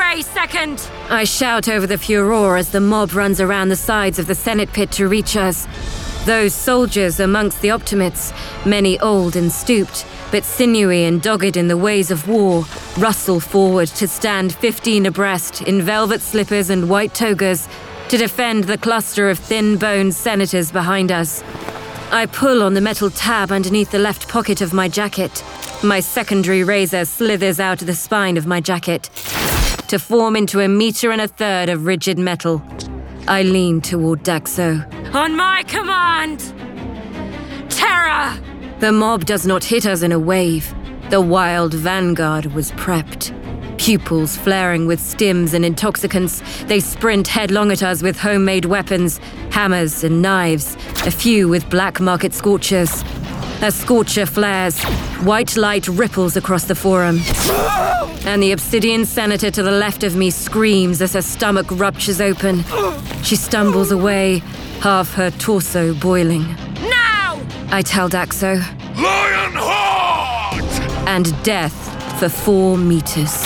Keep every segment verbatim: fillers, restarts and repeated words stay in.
way, second! I shout over the furor as the mob runs around the sides of the Senate pit to reach us. Those soldiers amongst the Optimates, many old and stooped, but sinewy and dogged in the ways of war, rustle forward to stand fifteen abreast in velvet slippers and white togas to defend the cluster of thin-boned senators behind us. I pull on the metal tab underneath the left pocket of my jacket. My secondary razor slithers out of the spine of my jacket to form into a meter and a third of rigid metal. I lean toward Daxo. On my command! Terror! The mob does not hit us in a wave. The wild vanguard was prepped. Pupils flaring with stims and intoxicants, they sprint headlong at us with homemade weapons, hammers and knives, a few with black market scorchers. A scorcher flares, white light ripples across the forum. And the obsidian senator to the left of me screams as her stomach ruptures open. She stumbles away, half her torso boiling. Now! I tell Daxo. Lionheart! And death for four meters.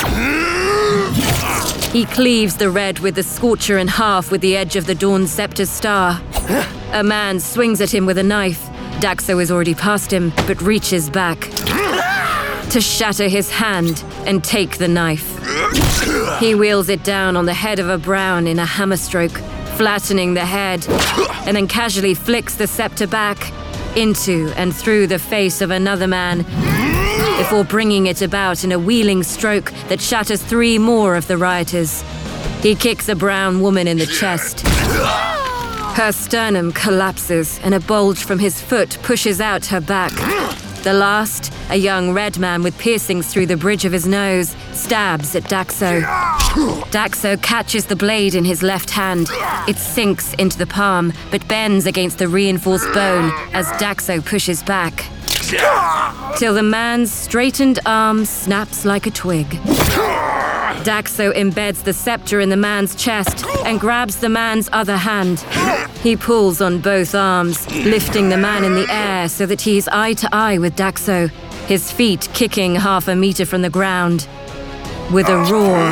He cleaves the red with the scorcher in half with the edge of the Dawn Scepter's star. A man swings at him with a knife. Daxo is already past him, but reaches back to shatter his hand and take the knife. He wheels it down on the head of a Brown in a hammer stroke, flattening the head, and then casually flicks the scepter back into and through the face of another man before bringing it about in a wheeling stroke that shatters three more of the rioters. He kicks a brown woman in the chest. Her sternum collapses and a bulge from his foot pushes out her back. The last, a young red man with piercings through the bridge of his nose, stabs at Daxo. Daxo catches the blade in his left hand. It sinks into the palm, but bends against the reinforced bone as Daxo pushes back, till the man's straightened arm snaps like a twig. Daxo embeds the scepter in the man's chest and grabs the man's other hand. He pulls on both arms, lifting the man in the air so that he is eye to eye with Daxo, his feet kicking half a meter from the ground. With a roar,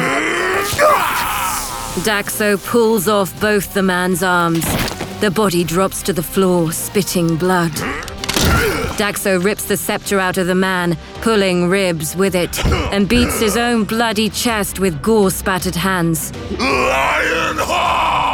Daxo pulls off both the man's arms. The body drops to the floor, spitting blood. Daxo rips the scepter out of the man, pulling ribs with it, and beats his own bloody chest with gore-spattered hands. Lionheart!